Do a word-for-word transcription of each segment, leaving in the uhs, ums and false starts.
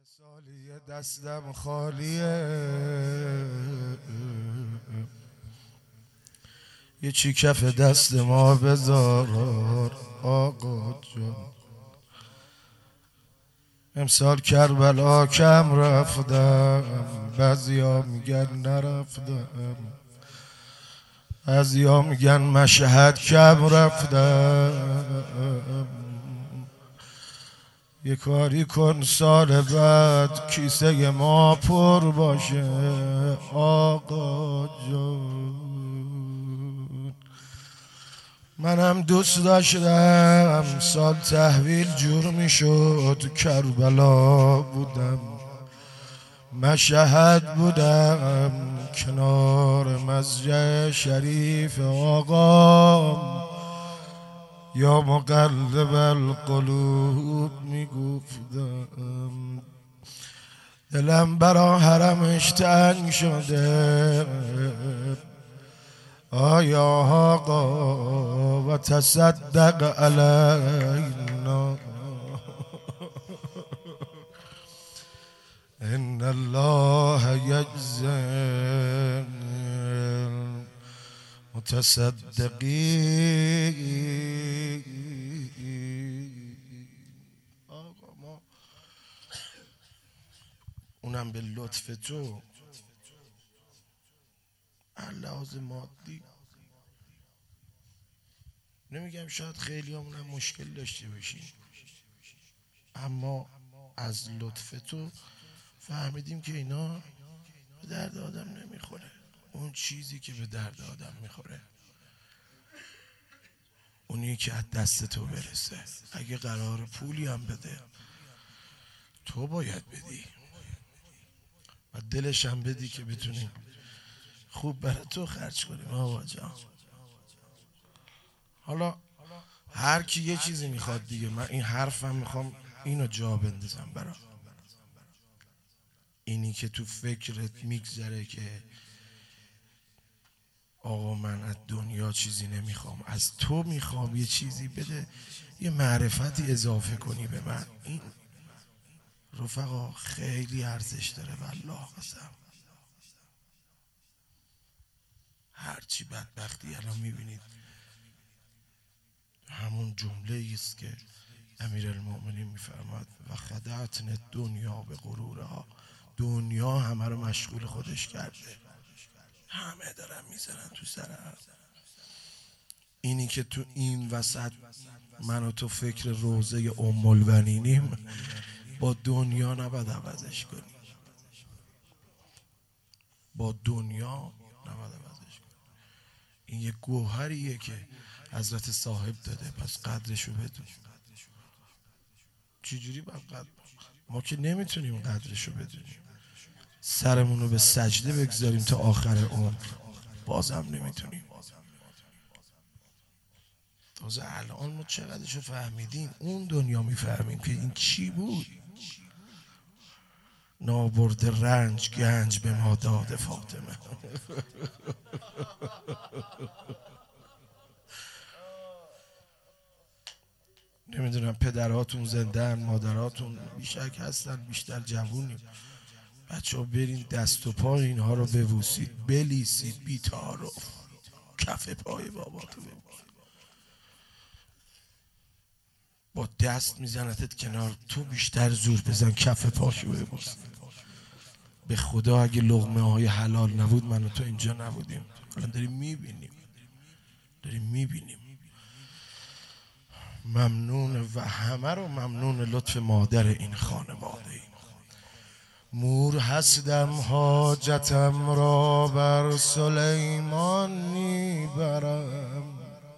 سالی دستم خالیه، یه چی کف دست ما بذار آقا جان. امسال کربلا کم رفتم، بعضیا میگن نرفتم، بعضیا میگن مشهد کم رفتم. یه کاری کن سال بعد کیسه ما پر باشه آقا جون. منم دوست داشتم سال تحویل جور میشد، کربلا بودم، مشهد بودم، کنار مسجد شریف آقام، یا مقلب القلوب میگفتم. دلم برا حرمش تنگ شده آیا آقا و تصدق علینا، ان الله یجزی متصدقین. آقا ما اونم به لطف تو لحاظ مادی، نمیگم شاید خیلی همونم مشکل داشته باشیم، اما از لطف تو فهمیدیم که اینا به درد آدم نمیخوره. اون چیزی که به درد آدم میخوره اونی که از دست تو برسه. اگه قرار پولی هم بده تو باید بدی و دلش هم بدی که بتونیم خوب برای تو خرج کنیم آقا جان. حالا هر کی یه چیزی میخواد دیگه، من این حرفم میخوام اینو جا بندازم برا اینی که تو فکرت میگذره که آقا من از دنیا چیزی نمیخوام، از تو میخوام یه چیزی بده، یه معرفتی اضافه کنی به من. این رفقا خیلی ارزش داره والله قسم. هرچی بدبختی الان میبینید همون جمله است که امیرالمؤمنین میفرماد و خدعتن دنیا به غرورها، دنیا همه رو مشغول خودش کرده، همه دارن میزنن تو سرم. اینی که تو این وسط من و تو فکر روزه ام البنینیم، با دنیا نباید عوضش کنی، با دنیا نباید عوضش کنی. این یه گوهریه که حضرت صاحب داده، پس قدرشو بدون. چجوری باید قدر؟ ما که نمیتونیم قدرشو بدونیم، سرمونو به سجده بگذاریم تا آخر عمر بازم نمیتونیم. تازه الان ما چقدرشو فهمیدیم، اون دنیا میفهمیم که این چی بود. نابرد رنج گنج به ما داده فاطمه. نمیدونم پدراتون زندن، مادراتون بیشک هستن، بیشتر جوونیم. بچه ها برین دست و پا اینها رو ببوسید، بلیسید بی تعارف، کف پای باباتو ببوسید. با دست میزنتت کنار، تو بیشتر زور بزن کف پاشو ببوس. به خدا اگه لقمه های حلال نبود من و تو اینجا نبودیم. الان داریم میبینیم داریم میبینیم ممنون و همه رو ممنون لطف مادر این خانواده ایم. مور هستم حاجتم را بر سلیمان میبرم،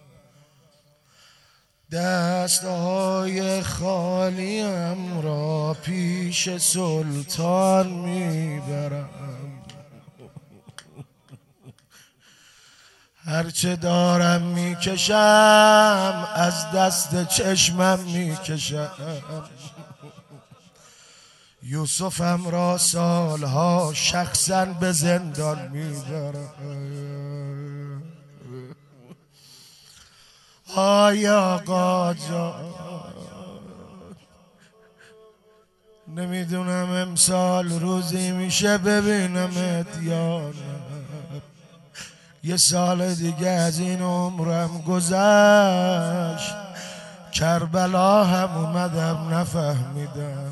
دستهای خالیم را پیش سلطان میبرم. هرچه دارم میکشم از دست چشمم میکشم. یوسفم را سالها شخصا به زندان میبرم. آی آقا جان نمیدونم امسال روزی میشه ببینمت یا نه. یه سال دیگه از این عمرم گذشت، کربلا هم اومدم نفهمیدم.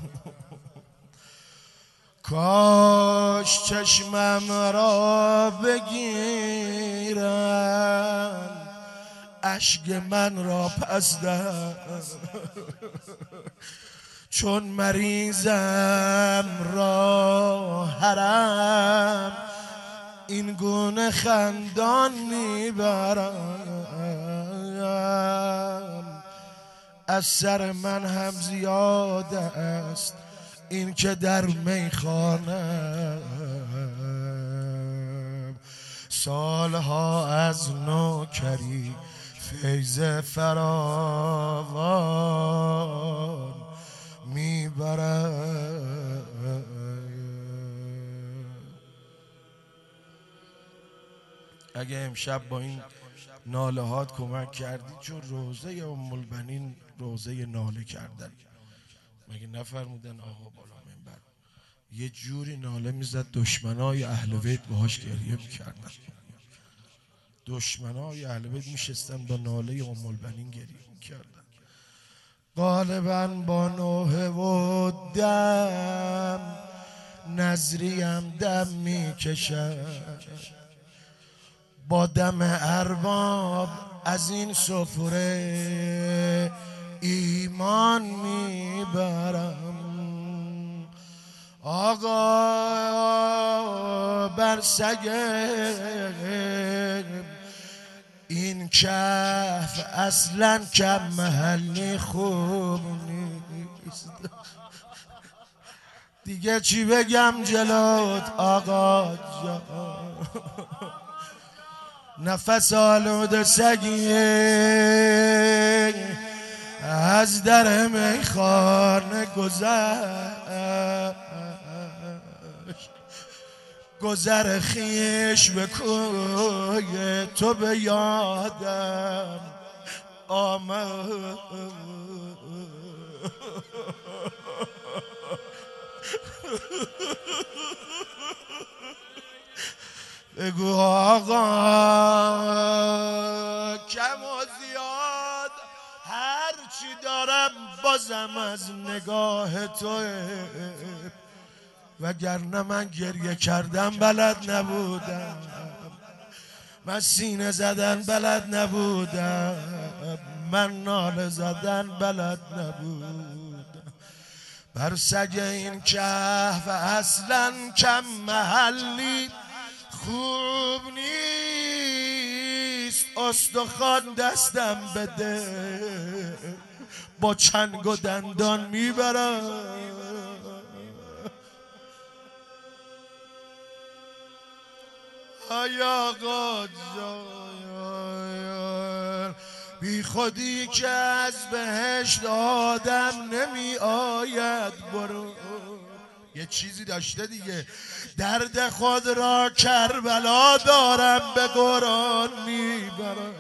کاش چشمم را بگیرن، اشک من را پس دهن، چون مریضم را حرم این گونه خندان میبرم. از سر من هم زیاد است این که در میخوانم، سالها از نوکری فیض فراوان میبرم. اگه امشب با این ناله هات کمک کردی، چون روزه ام البنین روزه ناله کردن، مگه نفرمودن آقا بالا منبر یه جوری ناله میزد دشمنای اهل بیت باهاش گریه میکردن. دشمنای اهل بیت میشستن با ناله ام البنین گریه میکردن. غالبا با نوحه و دم نظریم دم میکشد، با دم ارباب از این سفره ایمان میبرم. آقا بر سگ این کف اصلا کم محلی خوب نیست. دیگه چی بگم جلوت آقا جان، نفس آلوده سگیه از در میخانه گذشت، گذر خیش به کوی تو به یادم آمد. بگو آقا کم و زیاد هر چی دارم بازم از نگاه توه، وگرنه من گریه کردم بلد نبودم، من سینه زدن بلد نبودم، من ناله زدن بلد نبودم. بر سگ این کهف اصلا کم محلی خوب نیست، استخوان دستم بده با چنگ و دندان میبرم. ای آقا جان بی خودی که از بهشت آدم نمی آید، برو یه چیزی داشته دیگه. درد خود را کربلا دارم به قرآن میبرم.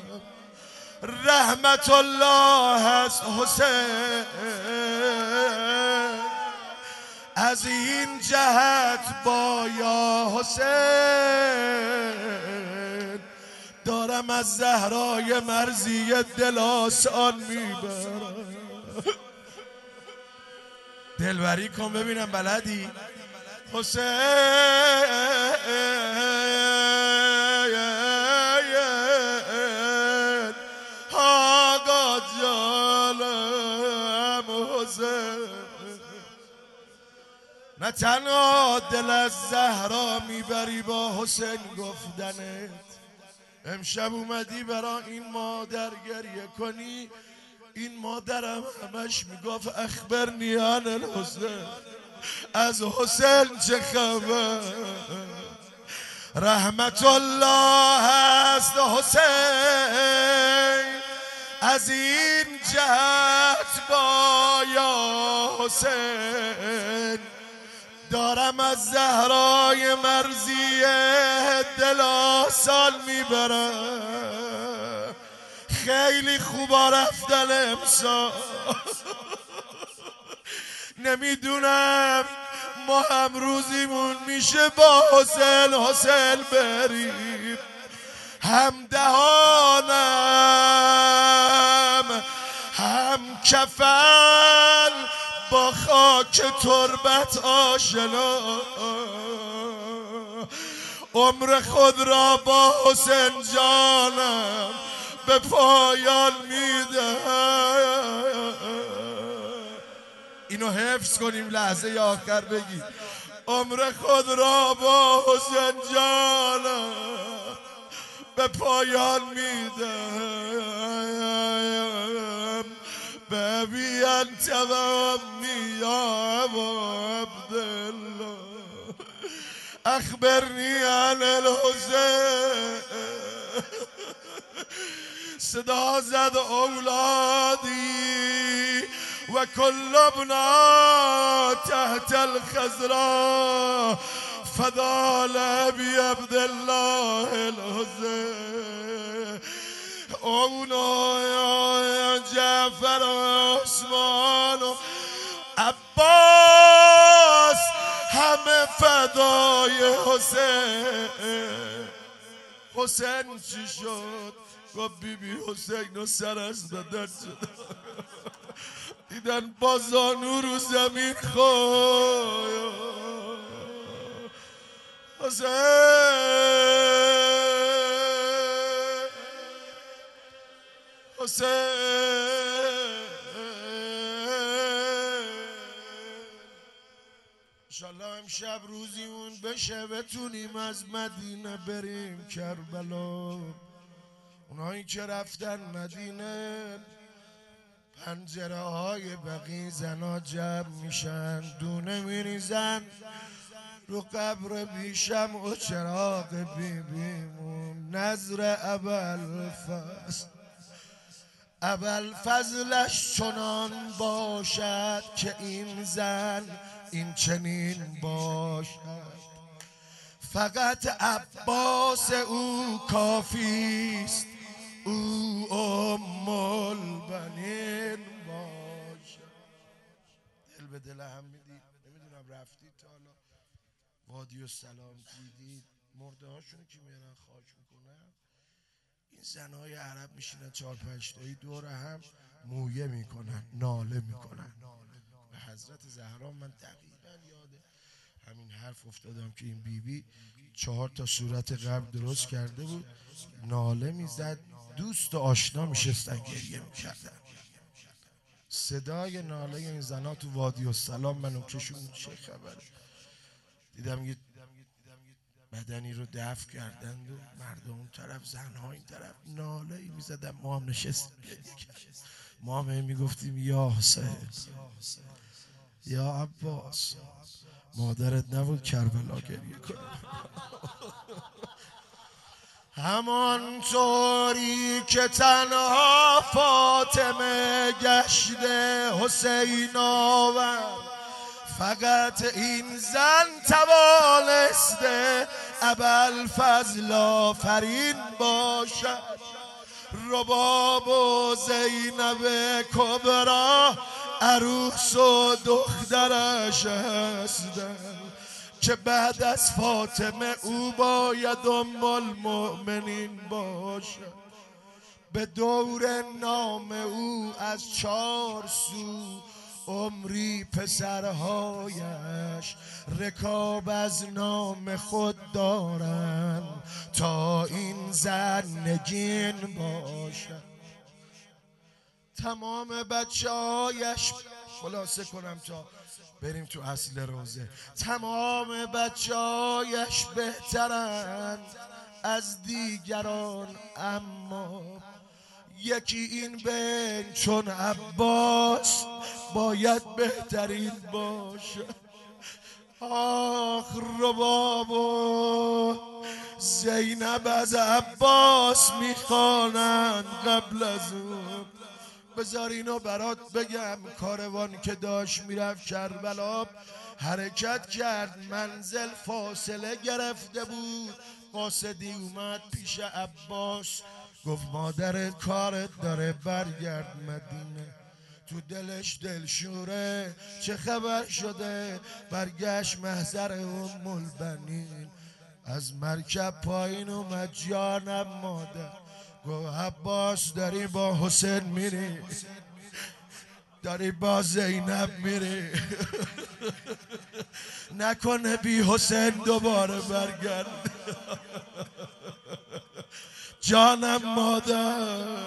رحمت الله است حسین از این جهت با یا حسین دارم از زهرای مرضی دل آسان میبرم. دلبری کن ببینم بلدی حسین آقا جانم حسین، نه تنها دل از زهرا میبری با حسین گفتنت. امشب اومدی برا این مادر گریه کنی، این مادرم همش میگفت اخبرنی عن الحسین، از حسین چه خبر. رحمت الله است حسین از این جهت با یا حسین دارم از زهرای مرضیه دل آسان میبرم. خیلی خوبا رفتن امسال، نمیدونم ما هم روزیمون میشه با حسین حسین بریم، هم دهانم هم کفن با خاک تربت آشنا، عمر خود را با حسین جانم به پایان میده. اینو حفظ کنیم لحظه آخر بگید عمر خود را با حسین جانم به پایان میدم. ببین تمامی یا عبدالله اخبرنی عن الحسین. صدا زد اولادی و کل ابنا تحت الخضراء فدا لابی عبدالله الحسین. اونا یا جعفر و عثمان و عباس همه فدای حسین. حسین چی شد؟ گفت بی بی حسین و سر از بدن شد. دیدن با زانو رو زمین خواهد حسین حسین. انشالله امشب روزیمون بشه بتونیم از مدینه بریم کربلا. اونایی که رفتن مدینه پنجره های بقی زنا جمع میشن، دونه میریزن رو قبر بیشم و چراغ بیبیمون. نظر ابوالفضل ابوالفضلش چنان باشد که این زن این چنین باشد. فقط عباس او کافیست، او ام البنین باشد. دل به دل هم میدید. نمیدونم رفتید تا حالا وادی السلام دیدید؟ مرده هاشونو که میارن خاک میکنن، این زنهای عرب میشینن چهار پنج تایی دور هم مویه میکنن، ناله میکنن. به حضرت زهرا من دقیقا یاده همین حرف افتادم که این بیبی چهار تا صورت قبل درست کرده بود، ناله میزد، دوست و آشنا میشستن گریه میکردن. صدای ناله این زنا تو وادی السلام منو کشون. چه خبره؟ دیدم یه بدنی رو دفن کردند و مردم اون طرف، زنها این طرف، ناله ای میزدن. ما هم نشستیم گریه کردیم. ما هم میگفتیم یا حسین یا عباس، مادرت نبود کربلا گریه کنه. همانطوری که تنها فاطمه گشته حسین آور، فقط این زن توانسته ابوالفضل آفرین باشد. رباب و زینب کبرا عروس و دخترش هستند که بعد از فاطمه او باید ام المؤمنین باشد. به دور نام او از چار سو عمری پسرهایش رکاب از نام خود دارن تا این زن نگین باشد. تمام بچه هایش، خلاصه کنم تا بریم تو اصل روزه، تمام بچه هایش بهترند از دیگران، اما یکی این بین چون عباس باید بهترین باشه. آخ رباب و زینب از عباس میخوانند قبل از اون. بذار اینو برات بگم. کاروان که داشت میرفت کربلا حرکت کرد، منزل فاصله گرفته بود. قاصدی اومد پیش عباس، گفت مادرت کارت داره، برگرد مدینه. تو دلش دلشوره چه خبر شده، برگشت محضر ام البنین، از مرکب پایین اومد جانم مادر، گو عباس داری با حسین میری، داری با زینب میری، نکنه بی حسین دوباره برگرد. جانم مادر.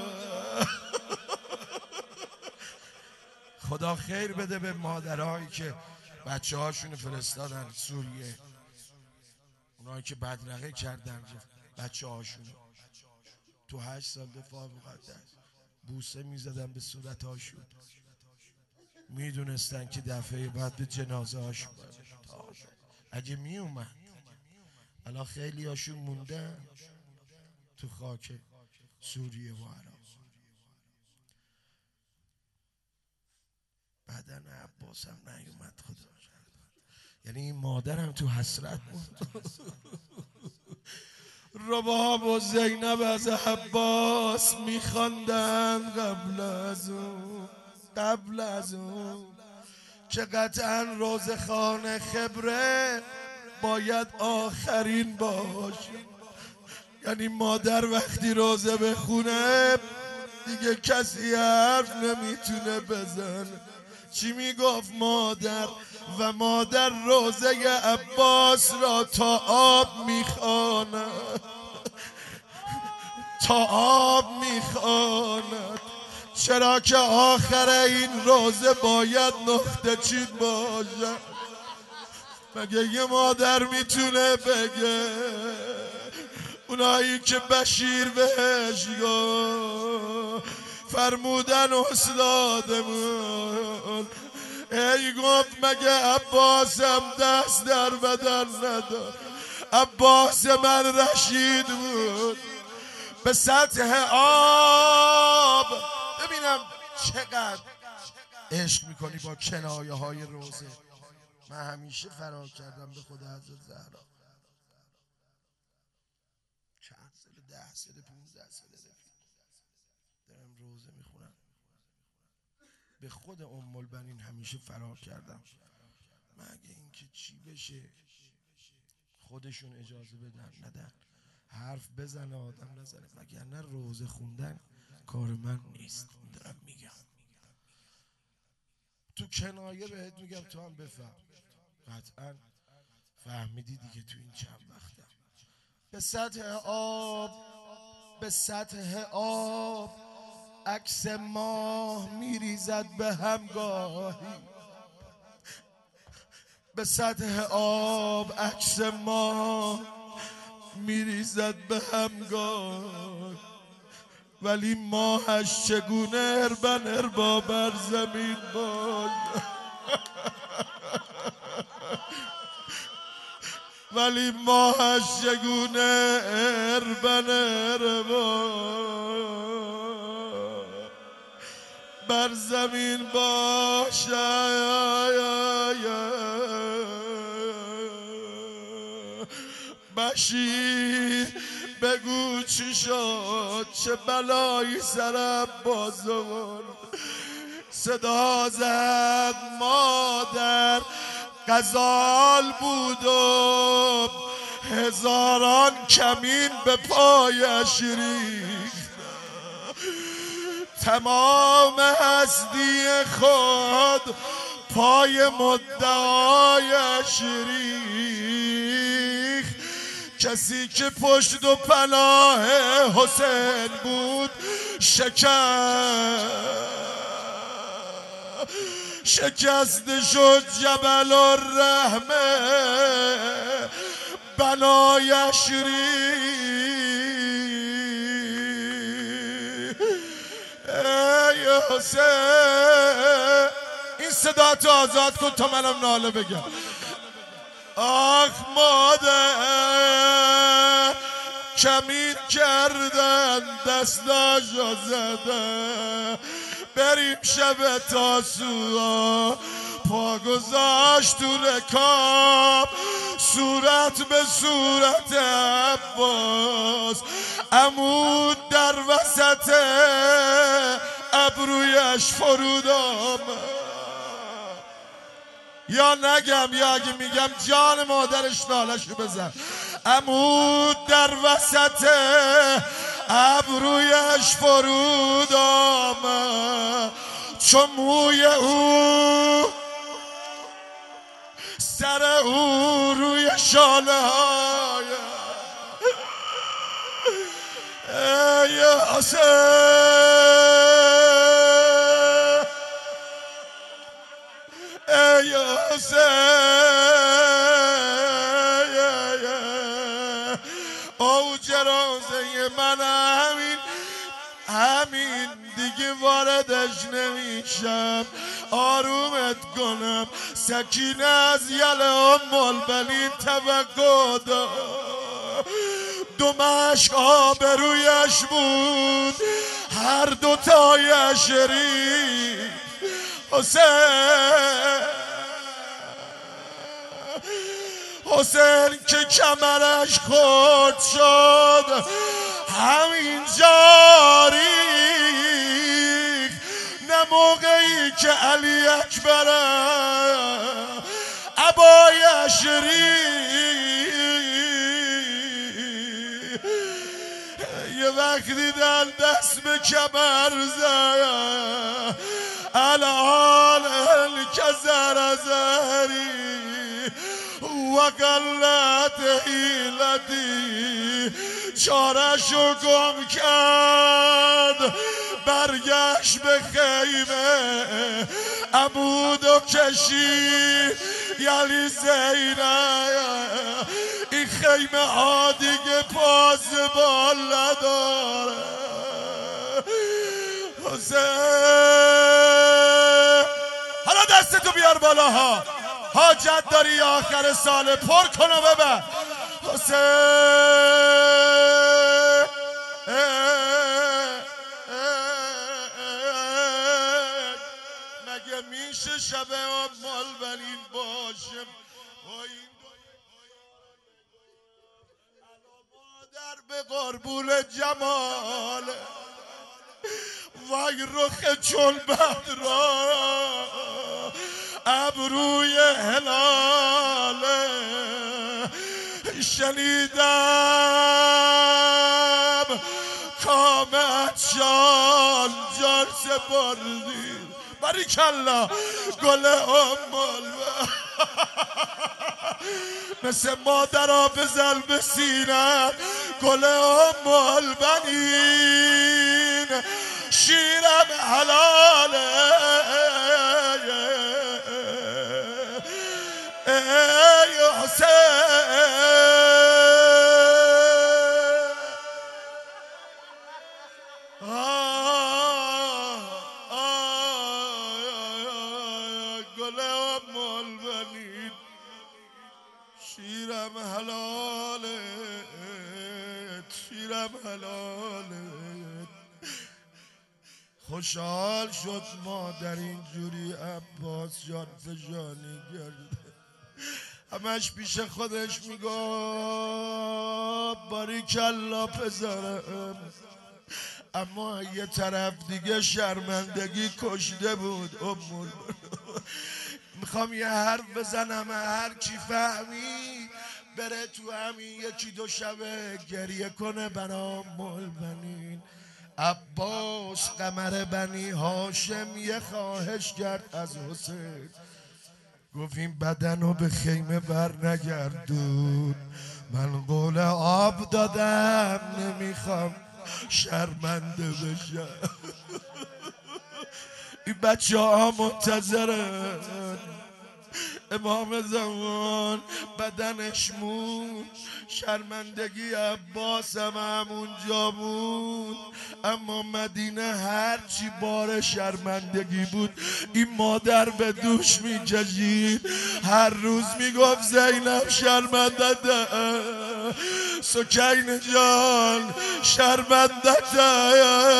خدا خیر بده به مادرهایی که بچه هاشون فرستادن سوریه، اونایی که بدرقه کردن بچه هاشون تو هشت سال دفاع مقدس بوسه میزدن به صورت هاشون، میدونستن که دفعه بعد به جنازه هاشون اگه می اومد. الان خیلی هاشون موندن تو خاک سوریه و عراق. بدن عباس هم نیومد خدا، یعنی این مادرم تو حسرت بود. رباب و زینب از عباس میخواندن قبل از اون قبل از اون که قطعا روزخان خبره باید آخرین باشه. یعنی مادر وقتی روزه بخونه دیگه کسی حرف نمیتونه بزنه. چی میگفت مادر؟ و مادر روزه عباس را تا آب میخواند، تا آب میخواند، چرا که آخر این روزه باید نقطه چین باشه. مگه یه مادر میتونه بگه اونایی که بشیر بهش گفت فرمودن استادمون، ای گفت مگه عباسم دست در بدن نداد؟ عباس من رشید بود به سطح آب. ببینم چقدر عشق میکنی با کنایه های روزه. من همیشه فرار کردم به خدا حضرت زهرا، چند سال، ده سال، پونزده سال دارم روزه میخونم. به خود ام البنین همیشه فرار کردم، مگه اینکه چی بشه خودشون اجازه بدن ندن، حرف بزنه آدم نزنه، وگرنه روزه خوندن کار من نیست. دارم میگم تو کنایه بهت میگم تو هم بفهم، قطعا فهمیدی دیگه. تو این چند وقتم به سطح آب، به سطح آب عکس ماه میریزد به همگاهی، به سطح آب عکس ماه میریزد به همگاه، ولی ماهش چگونه اربن اربا بر زمین باد. ولی ماهش چگونه اربن اربا بر زمین باشه. بشیر بگو چی شد، چه بلایی سر عباس آورد؟ صدا زد مادر غزال بود و هزاران کمین به پایش ریخت، تمام هستی خود پای مدعایش ریخت. کسی که پشت و پناه حسین بود شکست، شکست شد جبل الرحمه بنایش ریخت. ای حسین این صدا تو آزاد کن تا منم ناله بگم. آخ مادر کمین کردن دستاشو زده، بریم شب تاسوعا پا گذاشت تو رکاب، صورت به صورت عباس، عمود در وسط ابرویش فرود آمد. یا نگم یا اگه میگم جان مادرش نالشو بزن. عمود در وسط ابرویش فرود آمد، چون موی او سر او روی شانه های ای حسین، ای حسین، او جنازه من همین همین دیگه واردش نمیشم. آرومت کنم سکینه از یل ام البنین توقع دار. دو مشک آبرویش بود هر دو تایش ریخت. حسین حسین که کمرش خورد شد همین جاری، نه موقعی که علی اکبر عبایش ریخت. یه وقتی دل دست به کمر زد الان که زرزری و قلت حیلتی چارشو گم کرد. برگشت به خیمه عمودو کشید یلی زینب. این خیمه ها دیگه پاسبان نداره. حسین حالا دستتو بیار بالا ها، حاجت داری آخر سال پر کن و ببر. حسین مگه میشه شب ام البنین باشه مادر به قربون جمال وای رخ چون بدرا ابروی هلاله. شنیدم کامت جان جان سپردی. باریکالله گل ام البنین مثل مادرها بزن به سینه. گل ام البنین شیرم حلاله. ای حسین گل ام البنین شیرم حلالت، شیرم حلالت. خوشحال شد مادر اینجوری عباس جان فشانی کرده. همش پیش خودش میگفت باریکالله پسرم، اما یه طرف دیگه شرمندگی کشته بود. ام میخوام یه حرف بزنم هر کی فهمی بره تو همین یکی دو شبه گریه کنه برا ام البنین. عباس قمر بنی هاشم یه خواهش کرد از حسین، گفت این بدن رو به خیمه بر نگردون، من قول آب دادم نمیخوام شرمنده بشم. این بچه ها منتظرن امام زمان بدنش مون، شرمندگی عباس هم همونجا بود. اما مدینه هرچی بار شرمندگی بود این مادر به دوش میکشید. هر روز میگفت زینب شرمندته، سکینه جان شرمندته.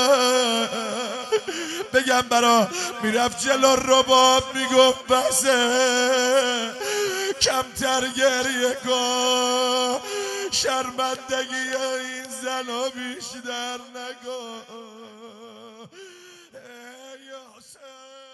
بگم برا میرفت جلو رباب میگفت بسه کمتر گریه کن، شرمندگی این زن رو بیشتر نکن. حسین.